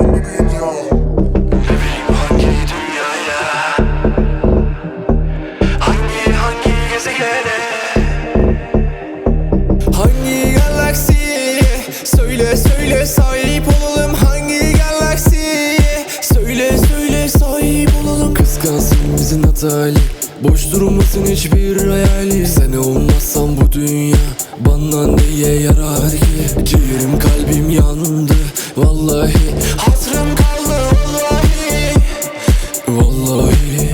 hangi dünyaya, hangi gezegene, Hangi galaksiye söyle söyle sahip olalım, hangi galaksiye söyle söyle sahip olalım. Kıskansın bizim hatali, boş durmasın hiçbir hayali. Sen olmazsan bu dünya bana neye yarar ki? Ciğerim kalbim yandı vallahi, hatırım kaldı vallahi. Vallahi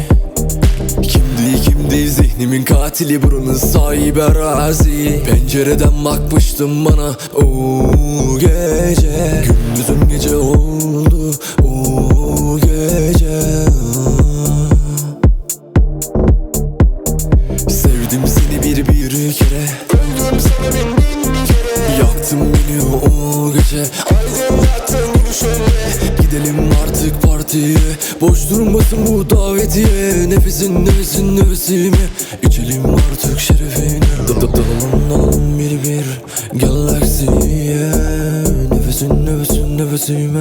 kimdi zihnimin katili, buranın sahibi arazi. Pencereden bakmıştım bana o gece, gündüzüm gece oldu o gece. Sevdim seni bir kere, öldüm sana bin kere. Yaktın beni o gece, aydınlattın gülüşünle. Gidelim artık partiye, boş durmasın bu davetiye. Nefesime içelim artık şerefine. Dalalım bir galaksiye. Nefesime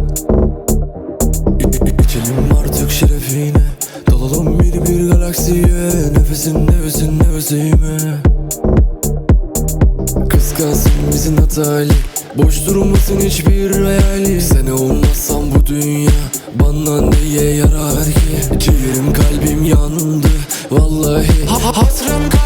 İçelim artık şerefine. Dalalım bir galaksiye. Nefesime Kıskansın bizim hatali, boş durmasın hiçbir hayali. Sen olmazsan bu dünya bana neye yarar ki? Ciğerim kalbim yandı vallahi, hatırım